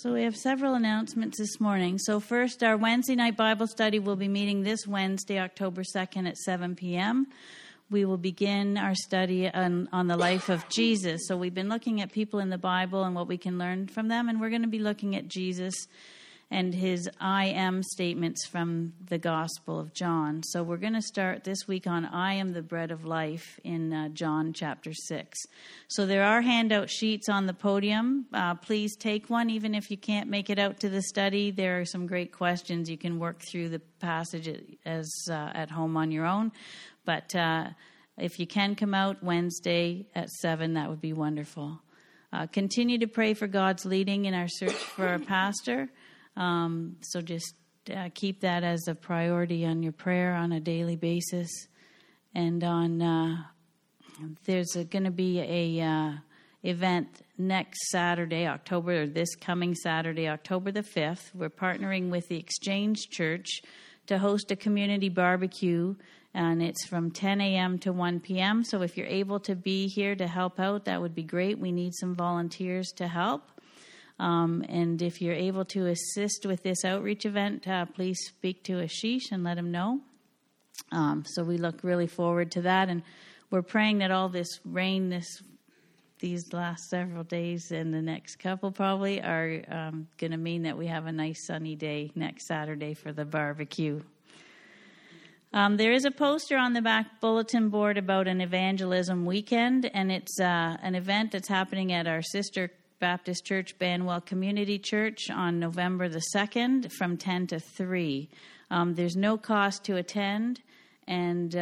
So we have several announcements this morning. So first, our Wednesday night Bible study will be meeting this Wednesday, October 2nd at 7 p.m. We will begin our study on the life of Jesus. So we've been looking at people in the Bible and what we can learn from them, and we're going to be looking at Jesus and his I am statements from the Gospel of John. So we're going to start this week on I am the bread of life in John chapter 6. So there are handout sheets on the podium. Please take one, even if you can't make it out to the study. There are some great questions. You can work through the passage at home on your own. But if you can come out Wednesday at 7, that would be wonderful. Continue to pray for God's leading in our search for a pastor. So just keep that as a priority on your prayer on a daily basis. And on there's going to be a event next Saturday, this coming Saturday, October the 5th. We're partnering with the Exchange Church to host a community barbecue, and it's from 10 a.m. to 1 p.m. So if you're able to be here to help out, that would be great. We need some volunteers to help. And if you're able to assist with this outreach event, please speak to Ashish and let him know. So we look really forward to that. And we're praying that all this rain these last several days and the next couple probably are going to mean that we have a nice sunny day next Saturday for the barbecue. There is a poster on the back bulletin board about an evangelism weekend, and it's an event that's happening at our sister Baptist Church, Banwell Community Church, on November the 2nd from 10 to 3. There's no cost to attend, and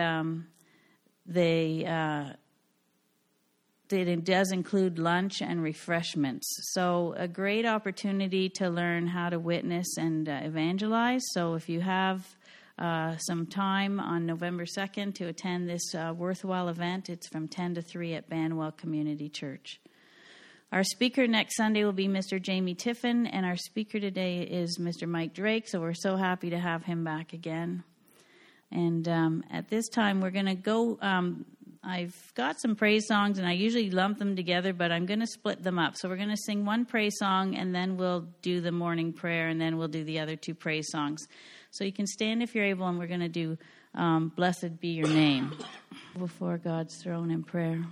it does include lunch and refreshments. So a great opportunity to learn how to witness and evangelize. So if you have some time on November 2nd to attend this worthwhile event, it's from 10 to 3 at Banwell Community Church. Our speaker next Sunday will be Mr. Jamie Tiffin, and our speaker today is Mr. Mike Drake, so we're so happy to have him back again. And at this time, we're going to go, I've got some praise songs, and I usually lump them together, but I'm going to split them up. So we're going to sing one praise song, and then we'll do the morning prayer, and then we'll do the other two praise songs. So you can stand if you're able, and we're going to do Blessed Be Your Name before God's throne in prayer.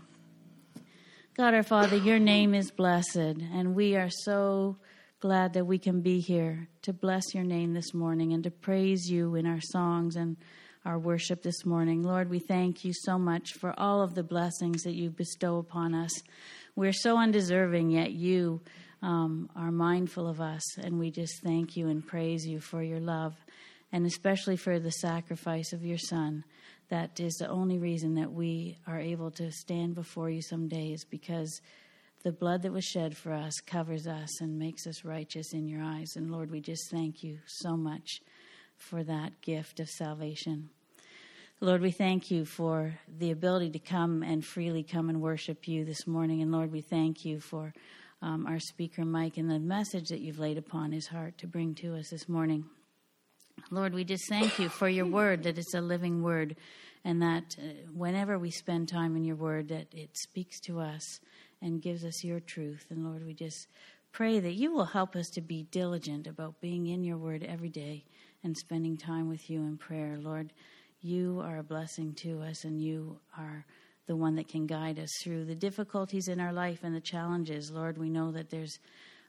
God, our Father, your name is blessed, and we are so glad that we can be here to bless your name this morning and to praise you in our songs and our worship this morning. Lord, we thank you so much for all of the blessings that you bestow upon us. We're so undeserving, yet you are mindful of us, and we just thank you and praise you for your love, and especially for the sacrifice of your Son. That is the only reason that we are able to stand before you someday, is because the blood that was shed for us covers us and makes us righteous in your eyes. And Lord, we just thank you so much for that gift of salvation. Lord, we thank you for the ability to come and freely come and worship you this morning. And Lord, we thank you for our speaker, Mike, and the message that you've laid upon his heart to bring to us this morning. Lord, we just thank you for your word, that it's a living word, and that whenever we spend time in your word, that it speaks to us and gives us your truth. And Lord, we just pray that you will help us to be diligent about being in your word every day and spending time with you in prayer. Lord, you are a blessing to us, and you are the one that can guide us through the difficulties in our life and the challenges. Lord, we know that there's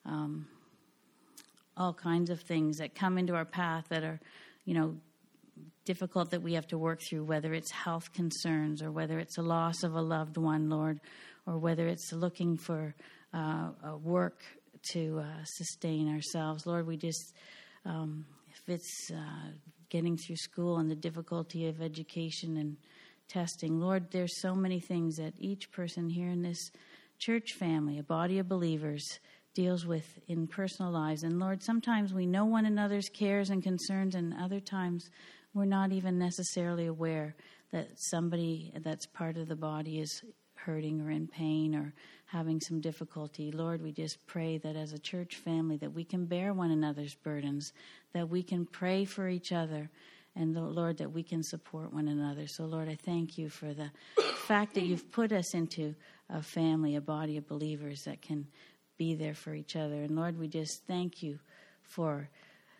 all kinds of things that come into our path that are, difficult, that we have to work through, whether it's health concerns or whether it's a loss of a loved one, Lord, or whether it's looking for work to sustain ourselves. Lord, we just, if it's getting through school and the difficulty of education and testing, Lord, there's so many things that each person here in this church family, a body of believers, deals with in personal lives. And Lord, sometimes we know one another's cares and concerns, and other times we're not even necessarily aware that somebody that's part of the body is hurting or in pain or having some difficulty. Lord, we just pray that as a church family that we can bear one another's burdens, that we can pray for each other, and Lord, that we can support one another. So Lord, I thank you for the fact that you've put us into a family, a body of believers that can be there for each other. And Lord, we just thank you for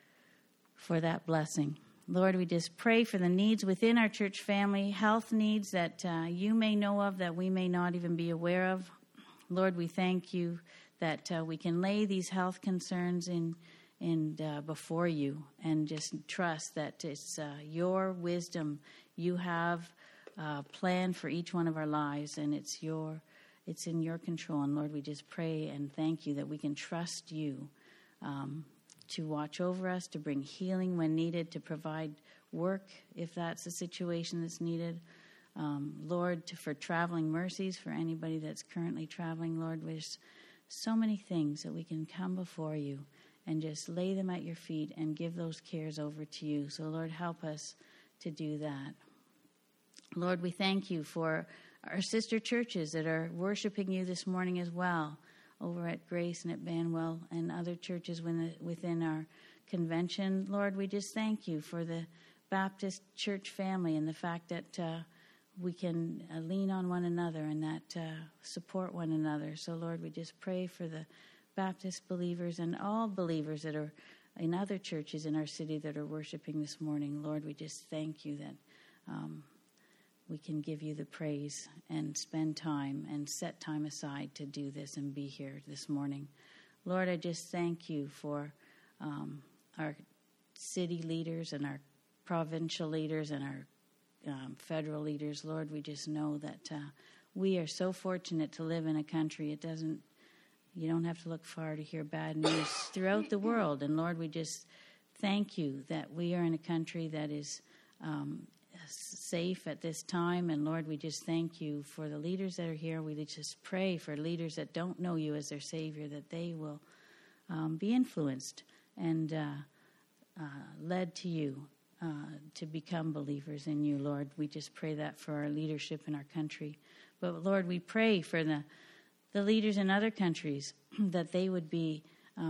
that blessing. Lord, we just pray for the needs within our church family, health needs that you may know of that we may not even be aware of. Lord, we thank you that we can lay these health concerns in before you and just trust that it's your wisdom. You have a plan for each one of our lives, and it's in your control. And Lord, we just pray and thank you that we can trust you to watch over us, to bring healing when needed, to provide work if that's the situation that's needed. Lord, for traveling mercies for anybody that's currently traveling. Lord, there's so many things that we can come before you and just lay them at your feet and give those cares over to you. So, Lord, help us to do that. Lord, we thank you for our sister churches that are worshiping you this morning as well, over at Grace and at Banwell and other churches within our convention. Lord, we just thank you for the Baptist church family and the fact that we can lean on one another and that support one another. So, Lord, we just pray for the Baptist believers and all believers that are in other churches in our city that are worshiping this morning. Lord, we just thank you that we can give you the praise and spend time and set time aside to do this and be here this morning. Lord, I just thank you for our city leaders and our provincial leaders and our federal leaders. Lord, we just know that we are so fortunate to live in a country. You don't have to look far to hear bad news throughout the world. And Lord, we just thank you that we are in a country that is safe at this time. And Lord, we just thank you for the leaders that are here. We just pray for leaders that don't know you as their Savior, that they will be influenced and led to you to become believers in you, Lord. We just pray that for our leadership in our country. But Lord, we pray for the leaders in other countries that they would be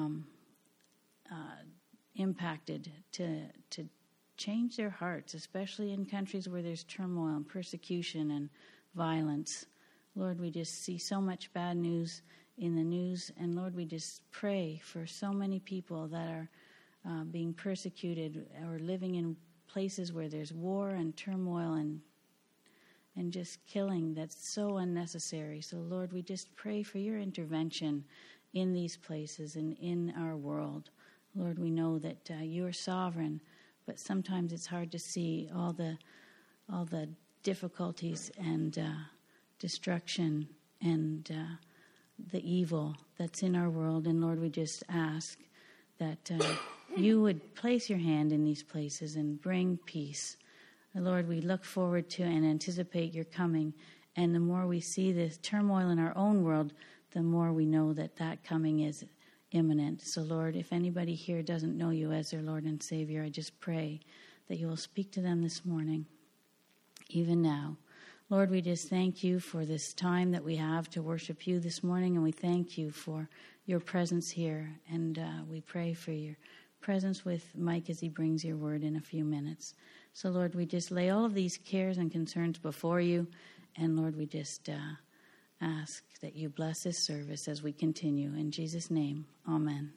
impacted to change their hearts, especially in countries where there's turmoil and persecution and violence. Lord, we just see so much bad news in the news, and Lord, we just pray for so many people that are being persecuted or living in places where there's war and turmoil and just killing that's so unnecessary. So, Lord, we just pray for your intervention in these places and in our world. Lord, we know that you are sovereign, but sometimes it's hard to see all the difficulties and destruction and the evil that's in our world. And Lord, we just ask that you would place your hand in these places and bring peace. Lord, we look forward to and anticipate your coming. And the more we see this turmoil in our own world, the more we know that coming is imminent. So, Lord, if anybody here doesn't know you as their Lord and Savior, I just pray that you will speak to them this morning, even now. Lord, we just thank you for this time that we have to worship you this morning, and we thank you for your presence here. And we pray for your presence with Mike as he brings your word in a few minutes. So, Lord, we just lay all of these cares and concerns before you. And, Lord, we just ask that you bless this service as we continue. In Jesus' name, amen.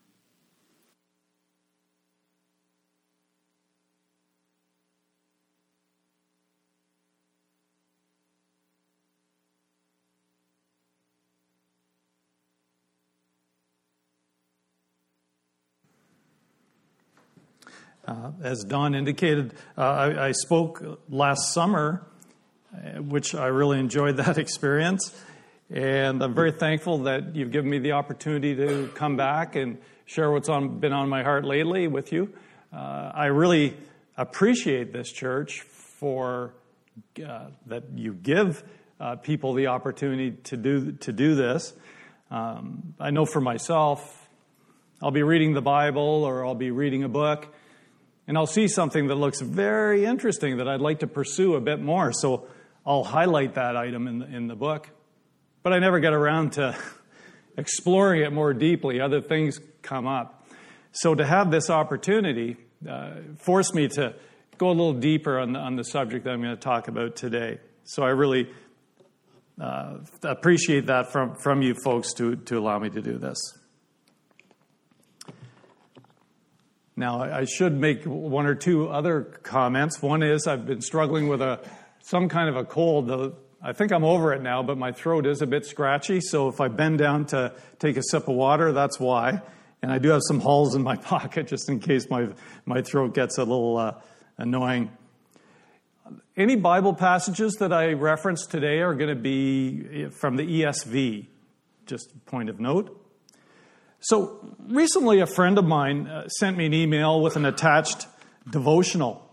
As Don indicated, I spoke last summer, which I really enjoyed that experience. And I'm very thankful that you've given me the opportunity to come back and share what's been on my heart lately with you. I really appreciate this church for that you give people the opportunity to do this. I know for myself, I'll be reading the Bible or I'll be reading a book, and I'll see something that looks very interesting that I'd like to pursue a bit more. So I'll highlight that item in the book. But I never get around to exploring it more deeply. Other things come up. So to have this opportunity forced me to go a little deeper on the subject that I'm going to talk about today. So I really appreciate that from you folks to allow me to do this. Now, I should make one or two other comments. One is I've been struggling with some kind of a cold. I think I'm over it now, but my throat is a bit scratchy. So if I bend down to take a sip of water, that's why. And I do have some holes in my pocket just in case my throat gets a little annoying. Any Bible passages that I reference today are going to be from the ESV, just a point of note. So recently a friend of mine sent me an email with an attached devotional.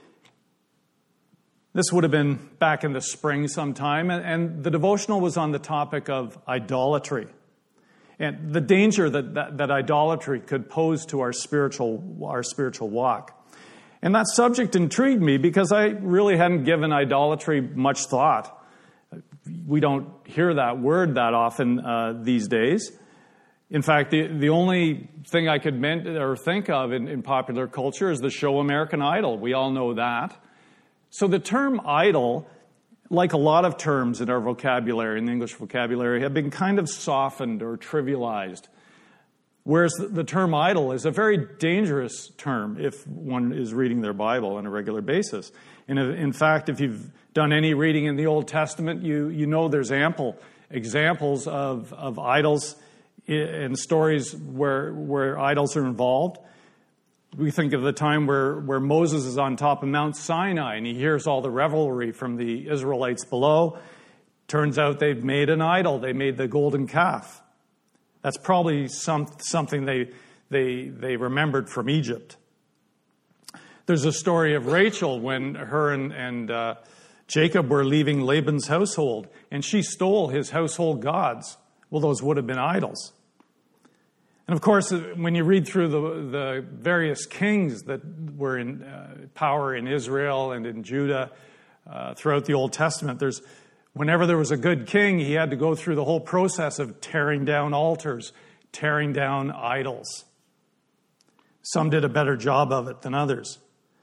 This would have been back in the spring sometime, and the devotional was on the topic of idolatry and the danger that idolatry could pose to our spiritual walk. And that subject intrigued me because I really hadn't given idolatry much thought. We don't hear that word that often these days. In fact, the only thing I could think of in popular culture is the show American Idol. We all know that. So the term idol, like a lot of terms in our vocabulary, in the English vocabulary, have been kind of softened or trivialized. Whereas the term idol is a very dangerous term if one is reading their Bible on a regular basis. And in fact, if you've done any reading in the Old Testament, you know there's ample examples of idols and stories where idols are involved. We think of the time where Moses is on top of Mount Sinai and he hears all the revelry from the Israelites below. Turns out they've made an idol. They made the golden calf. That's probably something they remembered from Egypt. There's a story of Rachel when her and Jacob were leaving Laban's household, and she stole his household gods. Well, those would have been idols. And of course, when you read through the various kings that were in power in Israel and in Judah throughout the Old Testament, whenever there was a good king, he had to go through the whole process of tearing down altars, tearing down idols. Some did a better job of it than others.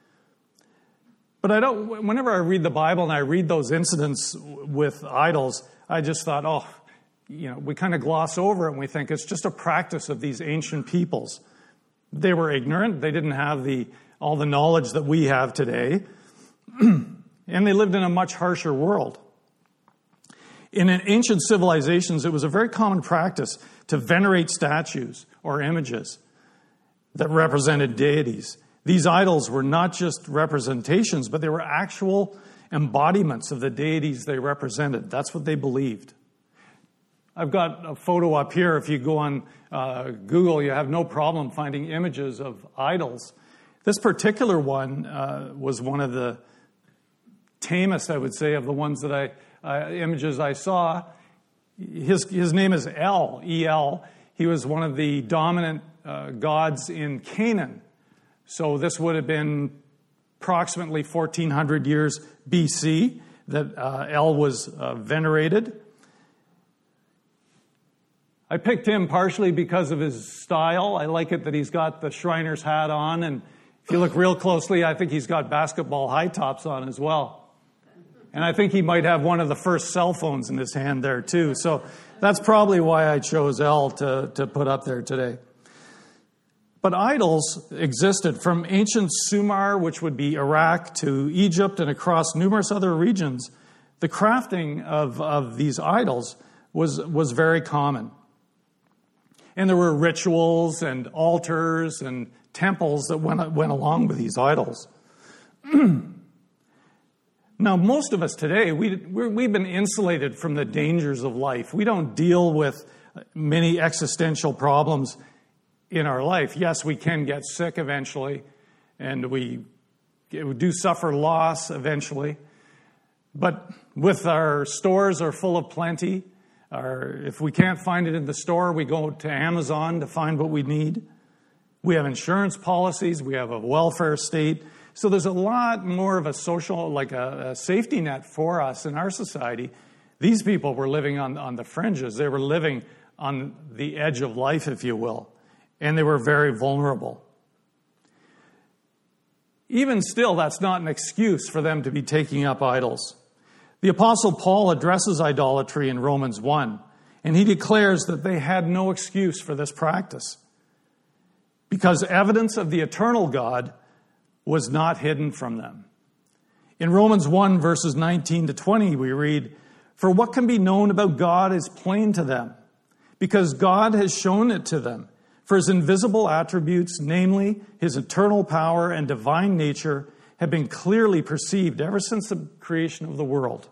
But whenever I read the Bible and I read those incidents with idols, I just thought, we kind of gloss over it and we think it's just a practice of these ancient peoples. They were ignorant. They didn't have all the knowledge that we have today. And they lived in a much harsher world. In ancient civilizations, it was a very common practice to venerate statues or images that represented deities. These idols were not just representations, but they were actual embodiments of the deities they represented. That's what they believed. I've got a photo up here. If you go on Google, you have no problem finding images of idols. This particular one was one of the tamest, I would say, of the ones that images I saw. His name is El, E-L. He was one of the dominant gods in Canaan. So this would have been approximately 1400 years BC that El was venerated. I picked him partially because of his style. I like it that he's got the Shriner's hat on, and if you look real closely, I think he's got basketball high tops on as well. And I think he might have one of the first cell phones in his hand there too. So that's probably why I chose El to put up there today. But idols existed from ancient Sumer, which would be Iraq, to Egypt and across numerous other regions. The crafting of these idols was very common. And there were rituals and altars and temples that went along with these idols. Now, most of us today, we've been insulated from the dangers of life. We don't deal with many existential problems in our life. Yes, we can get sick eventually, and we do suffer loss eventually. But with our stores are full of plenty, if we can't find it in the store, we go to Amazon to find what we need. We have insurance policies. We have a welfare state. So there's a lot more of a social, like a safety net for us in our society. These people were living on the fringes. They were living on the edge of life, if you will. And they were very vulnerable. Even still, that's not an excuse for them to be taking up idols. The Apostle Paul addresses idolatry in Romans 1, and he declares that they had no excuse for this practice because evidence of the eternal God was not hidden from them. In Romans 1, verses 19 to 20, we read, "For what can be known about God is plain to them, because God has shown it to them. For his invisible attributes, namely his eternal power and divine nature, have been clearly perceived ever since the creation of the world.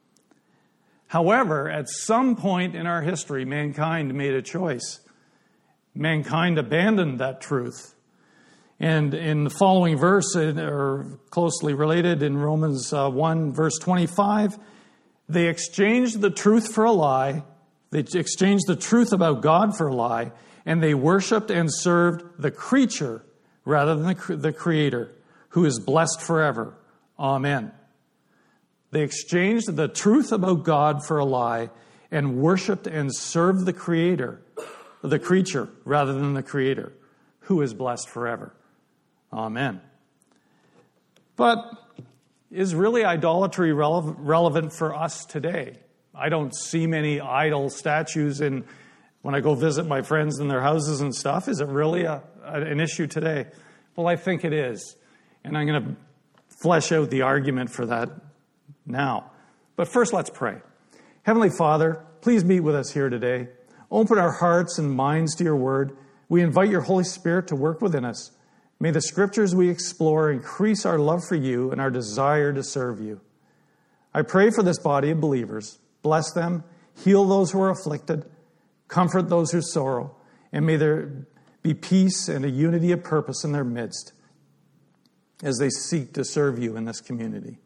However, at some point in our history, mankind made a choice. Mankind abandoned that truth. And in the following verse, or closely related in Romans 1, verse 25, they exchanged the truth for a lie. They exchanged the truth about God for a lie, and they worshiped and served the creature rather than the Creator, who is blessed forever. Amen." They exchanged the truth about God for a lie and worshiped and served the Creator, the creature, rather than the Creator, who is blessed forever. Amen. But is really idolatry relevant for us today? I don't see many idol statues when I go visit my friends in their houses and stuff. Is it really an issue today? Well, I think it is. And I'm going to flesh out the argument for that now. But first, let's pray. Heavenly Father, please meet with us here today. Open our hearts and minds to your word. We invite your Holy Spirit to work within us. May the scriptures we explore increase our love for you and our desire to serve you. I pray for this body of believers. Bless them, heal those who are afflicted, comfort those who sorrow, and may there be peace and a unity of purpose in their midst as they seek to serve you in this community.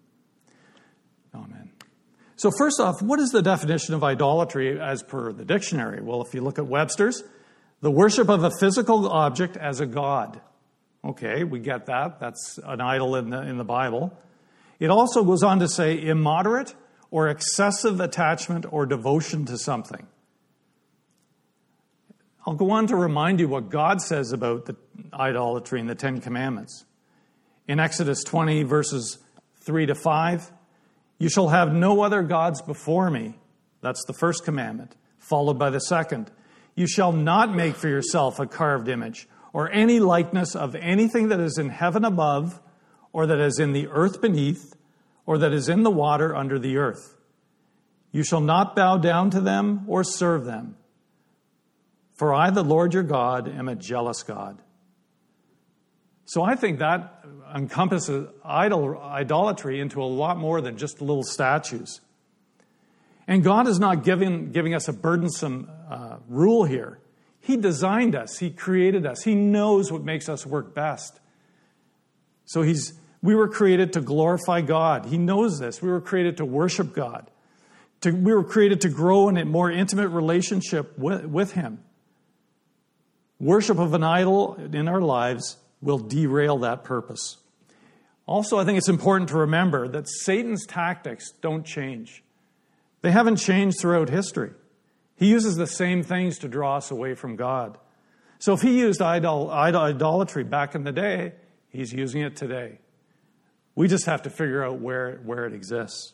Amen. So first off, what is the definition of idolatry as per the dictionary? Well, if you look at Webster's, the worship of a physical object as a god. Okay, we get that. That's an idol in the Bible. It also goes on to say immoderate or excessive attachment or devotion to something. I'll go on to remind you what God says about the idolatry in the Ten Commandments. In Exodus 20, verses 3 to 5, "You shall have no other gods before me." That's the first commandment, followed by the second. "You shall not make for yourself a carved image or any likeness of anything that is in heaven above, or that is in the earth beneath, or that is in the water under the earth. You shall not bow down to them or serve them. For I, the Lord your God, am a jealous God." So I think that encompasses idolatry into a lot more than just little statues. And God is not giving us a burdensome rule here. He designed us. He created us. He knows what makes us work best. So we were created to glorify God. He knows this. We were created to worship God. We were created to grow in a more intimate relationship with Him. Worship of an idol in our lives will derail that purpose. Also, I think it's important to remember that Satan's tactics don't change. They haven't changed throughout history. He uses the same things to draw us away from God. So if he used idolatry back in the day, he's using it today. We just have to figure out where it exists.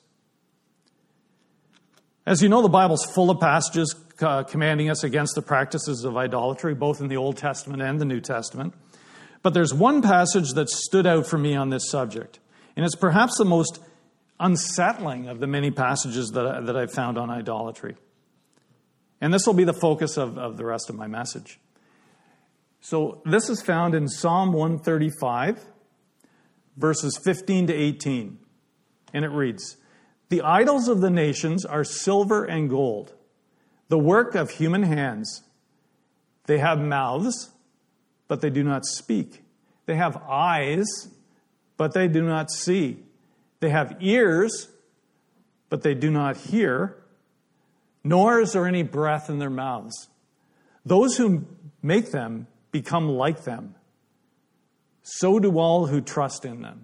As you know, the Bible's full of passages commanding us against the practices of idolatry, both in the Old Testament and the New Testament. But there's one passage that stood out for me on this subject, and it's perhaps the most unsettling of the many passages that I've found on idolatry. And this will be the focus of the rest of my message. So this is found in Psalm 135, verses 15 to 18. And it reads, "The idols of the nations are silver and gold, the work of human hands. They have mouths, but they do not speak. They have eyes, but they do not see. They have ears, but they do not hear, nor is there any breath in their mouths. Those who make them become like them. So do all who trust in them."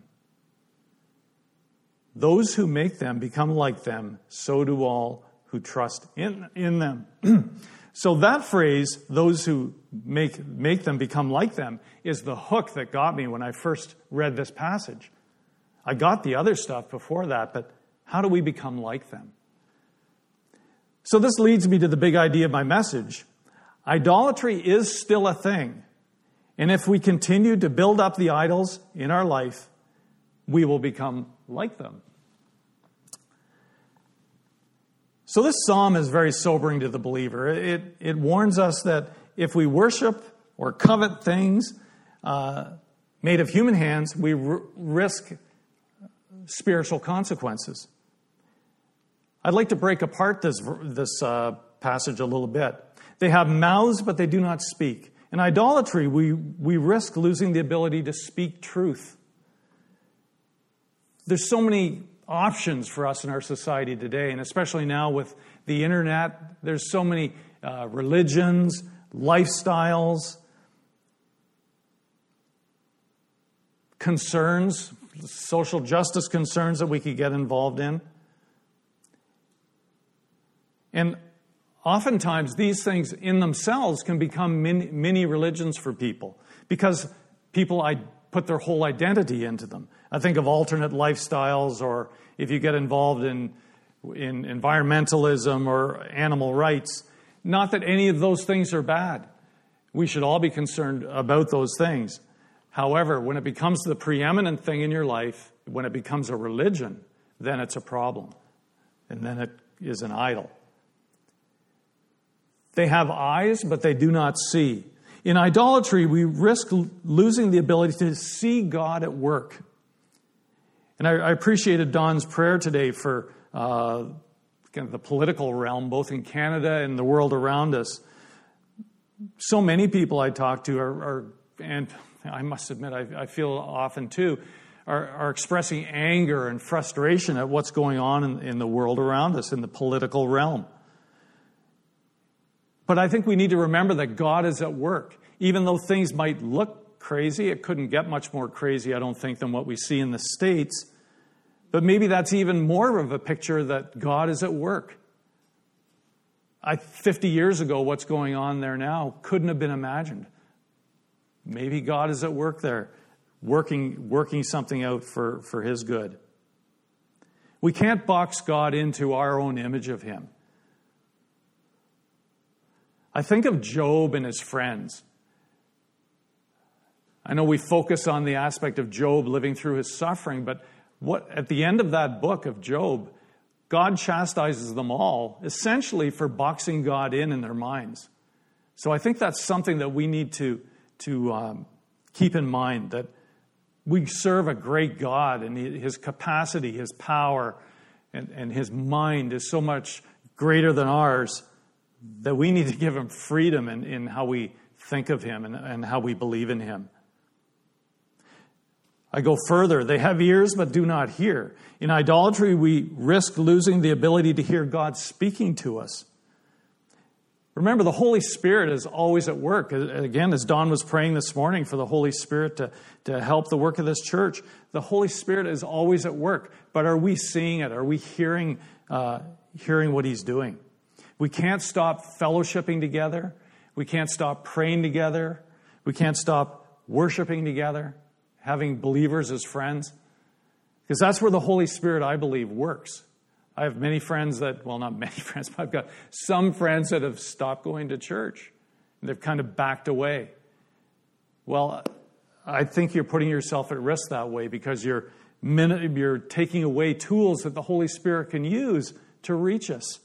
Those who make them become like them, so do all who trust in them. So that phrase, "those who make them become like them," is the hook that got me when I first read this passage. I got the other stuff before that, but How do we become like them? So this leads me to the big idea of my message. Idolatry is still a thing. And if we continue to build up the idols in our life, we will become like them. So this psalm is very sobering to the believer. It warns us that if we worship or covet things made of human hands, we risk spiritual consequences. I'd like to break apart this passage a little bit. They have mouths, but they do not speak. In idolatry, we risk losing the ability to speak truth. There's so many options for us in our society today, and especially now with the internet, there's so many religions, lifestyles, concerns, social justice concerns that we could get involved in. And oftentimes these things in themselves can become mini religions for people because people put their whole identity into them. I think of alternate lifestyles, or if you get involved in environmentalism or animal rights. Not that any of those things are bad. We should all be concerned about those things. However, when it becomes the preeminent thing in your life, when it becomes a religion, then it's a problem. And then it is an idol. They have eyes, but they do not see. In idolatry, we risk losing the ability to see God at work. And I appreciated Don's prayer today for kind of the political realm, both in Canada and the world around us. So many people I talk to are and I must admit, I feel often too, are expressing anger and frustration at what's going on in the world around us, in the political realm. But I think we need to remember that God is at work. Even though things might look crazy, it couldn't get much more crazy, I don't think, than what we see in the States. But maybe that's even more of a picture that God is at work. 50 years ago, what's going on there now couldn't have been imagined. Maybe God is at work there, working something out for His good. We can't box God into our own image of Him. I think of Job and his friends. I know we focus on the aspect of Job living through his suffering, but at the end of that book of Job, God chastises them all, essentially for boxing God in their minds. So I think that's something that we need to keep in mind, that we serve a great God, and His capacity, His power, and His mind is so much greater than ours that we need to give Him freedom in how we think of Him and how we believe in Him. I go further. They have ears but do not hear. In idolatry, we risk losing the ability to hear God speaking to us. Remember, the Holy Spirit is always at work. Again, as Don was praying this morning for the Holy Spirit to help the work of this church, the Holy Spirit is always at work. But are we seeing it? Are we hearing what He's doing? We can't stop fellowshipping together. We can't stop praying together. We can't stop worshiping together, having believers as friends. Because that's where the Holy Spirit, I believe, works. I have many friends not many friends, but I've got some friends that have stopped going to church. They've kind of backed away. Well, I think you're putting yourself at risk that way because you're taking away tools that the Holy Spirit can use to reach us.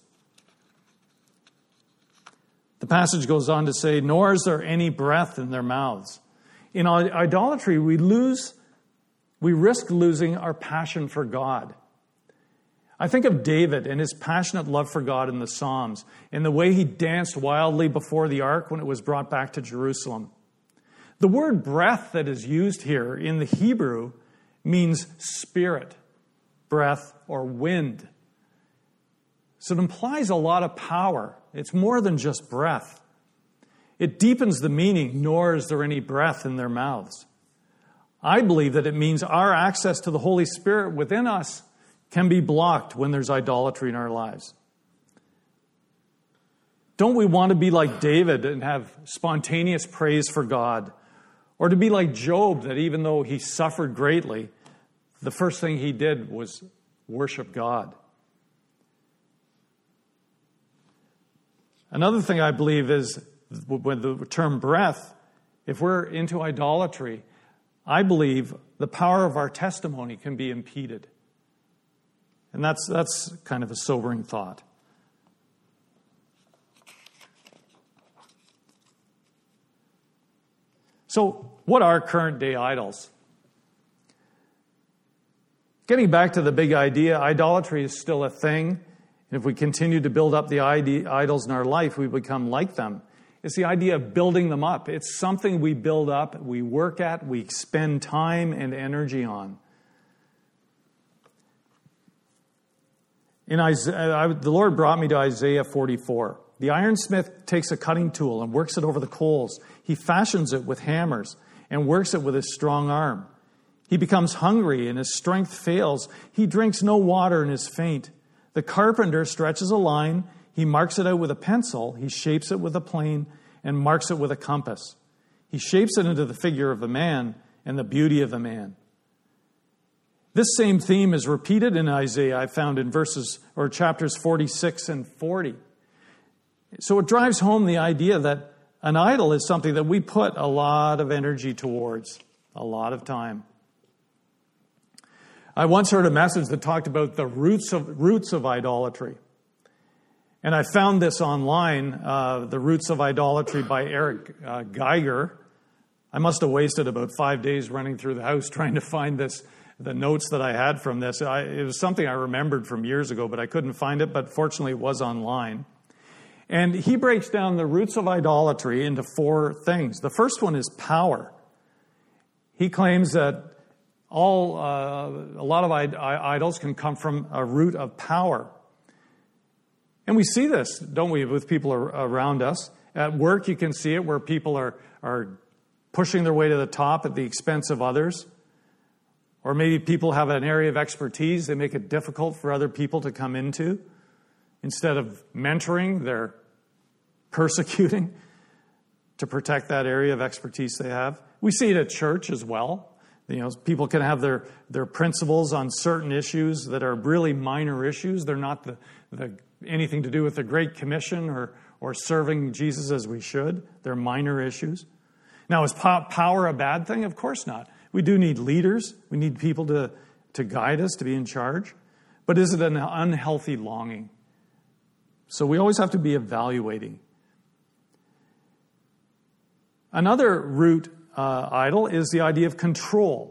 The passage goes on to say, nor is there any breath in their mouths. In idolatry, we risk losing our passion for God. I think of David and his passionate love for God in the Psalms, and the way he danced wildly before the ark when it was brought back to Jerusalem. The word breath that is used here in the Hebrew means spirit, breath, or wind. So it implies a lot of power. It's more than just breath. It deepens the meaning, nor is there any breath in their mouths. I believe that it means our access to the Holy Spirit within us can be blocked when there's idolatry in our lives. Don't we want to be like David and have spontaneous praise for God? Or to be like Job, that even though he suffered greatly, the first thing he did was worship God. Another thing I believe is with the term breath, if we're into idolatry, I believe the power of our testimony can be impeded. And that's kind of a sobering thought. So, what are current day idols? Getting back to the big idea, idolatry is still a thing. If we continue to build up the idols in our life, we become like them. It's the idea of building them up. It's something we build up, we work at, we spend time and energy on. The Lord brought me to Isaiah 44. The ironsmith takes a cutting tool and works it over the coals. He fashions it with hammers and works it with his strong arm. He becomes hungry and his strength fails. He drinks no water and is faint. The carpenter stretches a line. He marks it out with a pencil. He shapes it with a plane and marks it with a compass. He shapes it into the figure of a man and the beauty of a man. This same theme is repeated in Isaiah, I found in chapters 46 and 40. So it drives home the idea that an idol is something that we put a lot of energy towards, a lot of time. I once heard a message that talked about the roots of idolatry. And I found this online, The Roots of Idolatry by Eric Geiger. I must have wasted about 5 days running through the house trying to find the notes that I had from this. It was something I remembered from years ago, but I couldn't find it, but fortunately it was online. And he breaks down the roots of idolatry into 4 things. The first one is power. He claims that a lot of idols can come from a root of power. And we see this, don't we, with people around us. At work, you can see it where people are pushing their way to the top at the expense of others. Or maybe people have an area of expertise they make it difficult for other people to come into. Instead of mentoring, they're persecuting to protect that area of expertise they have. We see it at church as well. People can have their principles on certain issues that are really minor issues. They're not anything to do with the Great Commission or serving Jesus as we should. They're minor issues. Now, is power a bad thing? Of course not. We do need leaders. We need people to guide us, to be in charge. But is it an unhealthy longing? So we always have to be evaluating. Another root idol is the idea of control.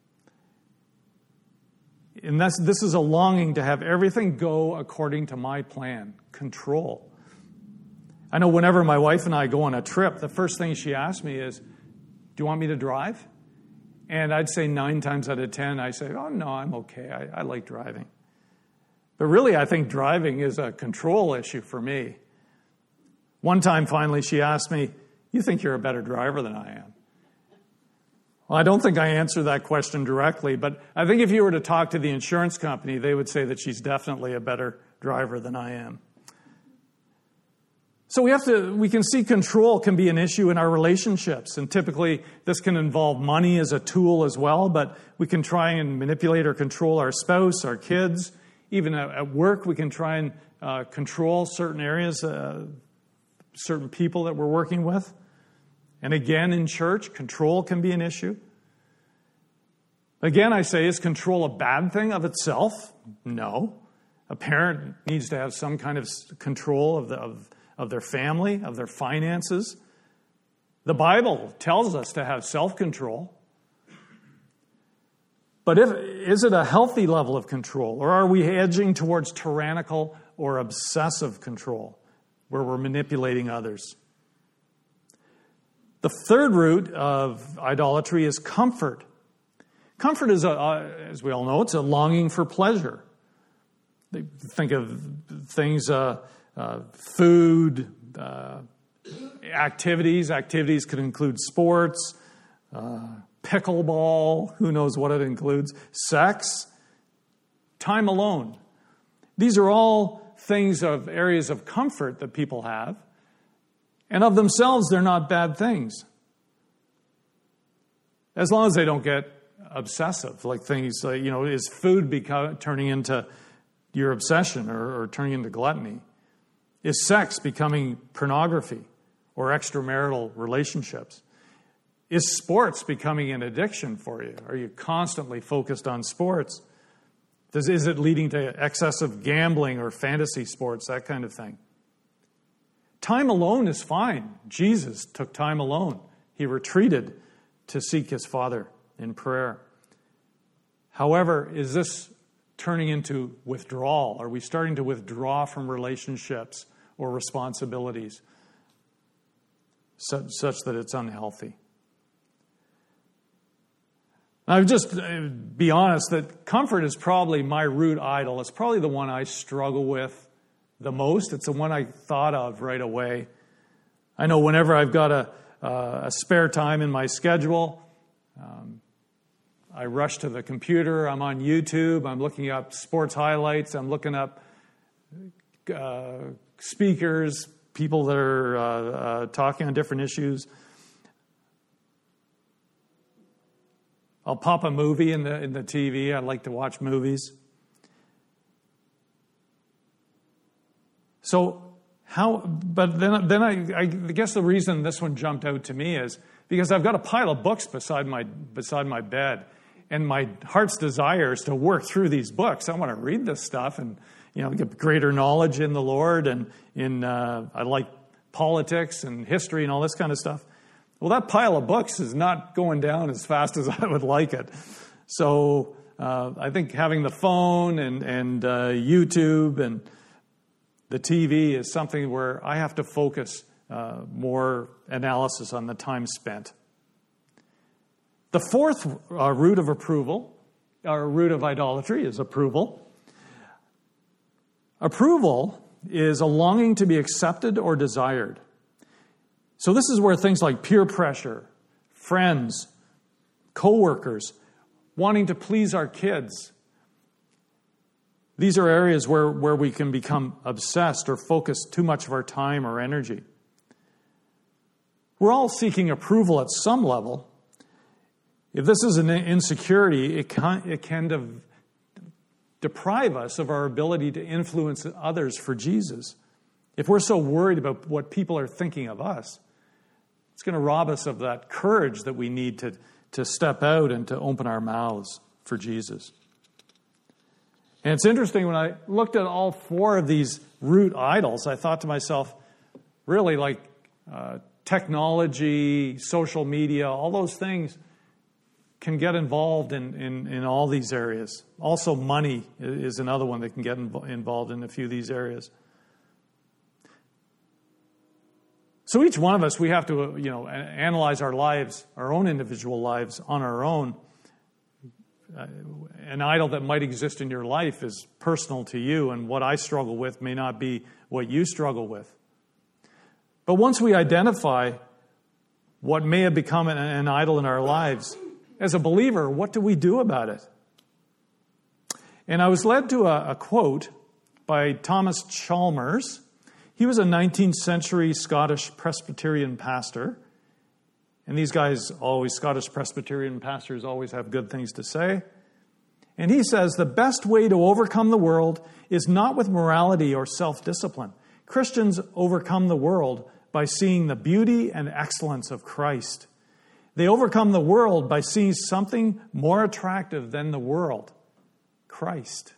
And this is a longing to have everything go according to my plan. Control. I know whenever my wife and I go on a trip, the first thing she asks me is, do you want me to drive? And I'd say 9 times out of 10, I say, oh, no, I'm okay. I like driving. But really, I think driving is a control issue for me. One time, finally, she asked me, you think you're a better driver than I am? Well, I don't think I answered that question directly, but I think if you were to talk to the insurance company, they would say that she's definitely a better driver than I am. So we can see control can be an issue in our relationships, and typically this can involve money as a tool as well, but we can try and manipulate or control our spouse, our kids. Even at work, we can try and control certain areas, certain people that we're working with. And again, in church, control can be an issue. Again, I say, is control a bad thing of itself? No. A parent needs to have some kind of control of their family, of their finances. The Bible tells us to have self-control. But is it a healthy level of control, or are we edging towards tyrannical or obsessive control, where we're manipulating others? The third root of idolatry is comfort. Comfort is, as we all know, it's a longing for pleasure. They think of things, food, activities. Activities could include sports, pickleball, who knows what it includes, sex, time alone. These are all things of areas of comfort that people have. And of themselves, they're not bad things. As long as they don't get obsessive, like things like, is food turning into your obsession or turning into gluttony? Is sex becoming pornography or extramarital relationships? Is sports becoming an addiction for you? Are you constantly focused on sports? Is it leading to excessive gambling or fantasy sports, that kind of thing? Time alone is fine. Jesus took time alone. He retreated to seek his Father in prayer. However, is this turning into withdrawal? Are we starting to withdraw from relationships or responsibilities such that it's unhealthy? I would just be honest that comfort is probably my root idol. It's probably the one I struggle with the most. It's the one I thought of right away. I know whenever I've got a spare time in my schedule, I rush to the computer. I'm on YouTube. I'm looking up sports highlights. I'm looking up speakers, people that are talking on different issues. I'll pop a movie in the TV. I like to watch movies. But then I guess the reason this one jumped out to me is because I've got a pile of books beside my bed, and my heart's desire is to work through these books. I want to read this stuff and get greater knowledge in the Lord, and I like politics and history and all this kind of stuff. Well, that pile of books is not going down as fast as I would like it. So I think having the phone and YouTube and the TV is something where I have to focus more analysis on the time spent. The fourth root of approval, or root of idolatry, is approval. Approval is a longing to be accepted or desired. So this is where things like peer pressure, friends, co-workers, wanting to please our kids, these are areas where we can become obsessed or focus too much of our time or energy. We're all seeking approval at some level. If this is an insecurity, it can deprive us of our ability to influence others for Jesus. If we're so worried about what people are thinking of us, it's going to rob us of that courage that we need to step out and to open our mouths for Jesus. And it's interesting, when I looked at all four of these root idols, I thought to myself, really, like technology, social media, all those things can get involved in all these areas. Also, money is another one that can get involved in a few of these areas. So each one of us, we have to, analyze our lives, our own individual lives on our own. An idol that might exist in your life is personal to you, and what I struggle with may not be what you struggle with. But once we identify what may have become an idol in our lives, as a believer, what do we do about it? And I was led to a quote by Thomas Chalmers. He was a 19th century Scottish Presbyterian pastor. And these guys, Scottish Presbyterian pastors, always have good things to say. And he says, the best way to overcome the world is not with morality or self-discipline. Christians overcome the world by seeing the beauty and excellence of Christ. They overcome the world by seeing something more attractive than the world, Christ.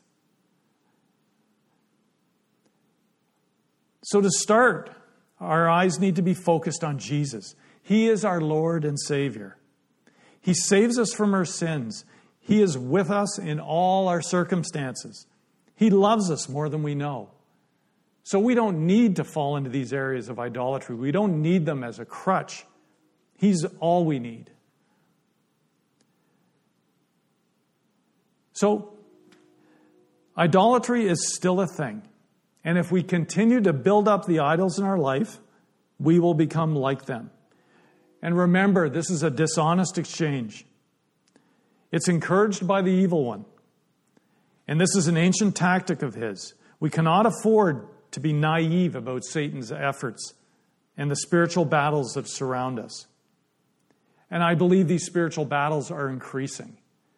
So to start, our eyes need to be focused on Jesus. He is our Lord and Savior. He saves us from our sins. He is with us in all our circumstances. He loves us more than we know. So we don't need to fall into these areas of idolatry. We don't need them as a crutch. He's all we need. So, idolatry is still a thing. And if we continue to build up the idols in our life, we will become like them. And remember, this is a dishonest exchange. It's encouraged by the evil one. And this is an ancient tactic of his. We cannot afford to be naive about Satan's efforts and the spiritual battles that surround us. And I believe these spiritual battles are increasing.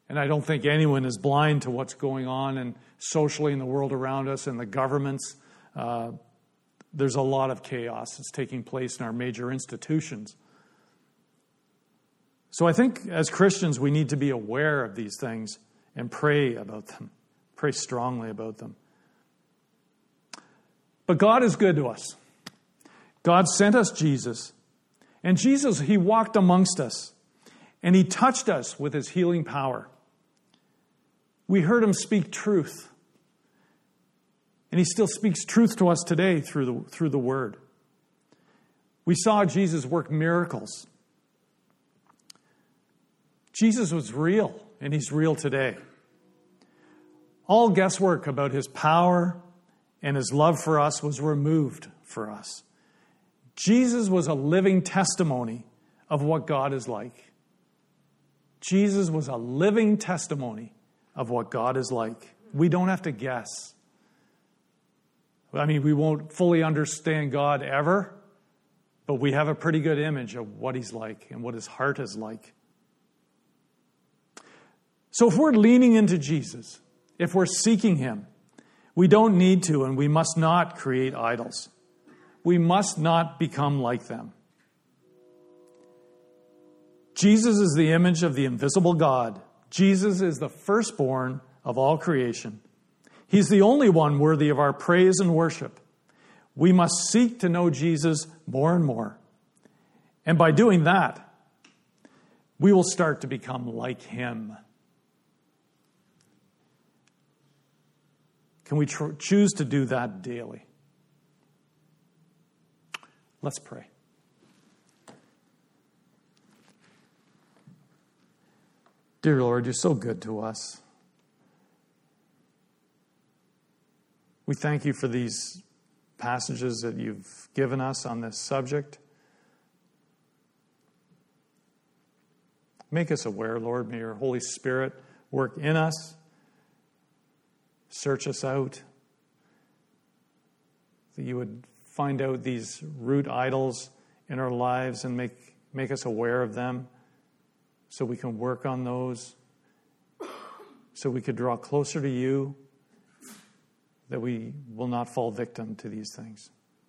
And I don't think anyone is blind to what's going on and socially in the world around us and the governments. There's a lot of chaos that's taking place in our major institutions. So I think as Christians, we need to be aware of these things and pray about them, pray strongly about them. But God is good to us. God sent us Jesus. And Jesus, he walked amongst us. And he touched us with his healing power. We heard him speak truth. And he still speaks truth to us today through the word. We saw Jesus work miracles. Jesus was real, and he's real today. All guesswork about his power and his love for us was removed for us. Jesus was a living testimony of what God is like. Jesus was a living testimony of what God is like. We don't have to guess. I mean, we won't fully understand God ever, but we have a pretty good image of what he's like and what his heart is like. So if we're leaning into Jesus, if we're seeking him, we don't need to and we must not create idols. We must not become like them. Jesus is the image of the invisible God. Jesus is the firstborn of all creation. He's the only one worthy of our praise and worship. We must seek to know Jesus more and more. And by doing that, we will start to become like him. Can we choose to do that daily? Let's pray. Dear Lord, you're so good to us. We thank you for these passages that you've given us on this subject. Make us aware, Lord. May your Holy Spirit work in us. Search us out. That you would find out these root idols in our lives and make us aware of them so we can work on those, so we could draw closer to you, that we will not fall victim to these things.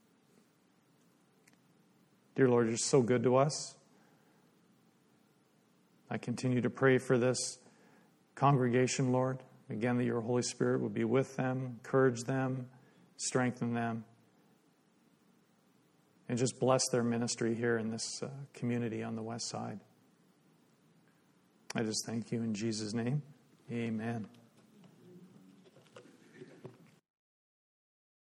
Dear Lord, you're so good to us. I continue to pray for this congregation, Lord. Again, that your Holy Spirit would be with them, encourage them, strengthen them, and just bless their ministry here in this community on the west side. I just thank you in Jesus' name. Amen.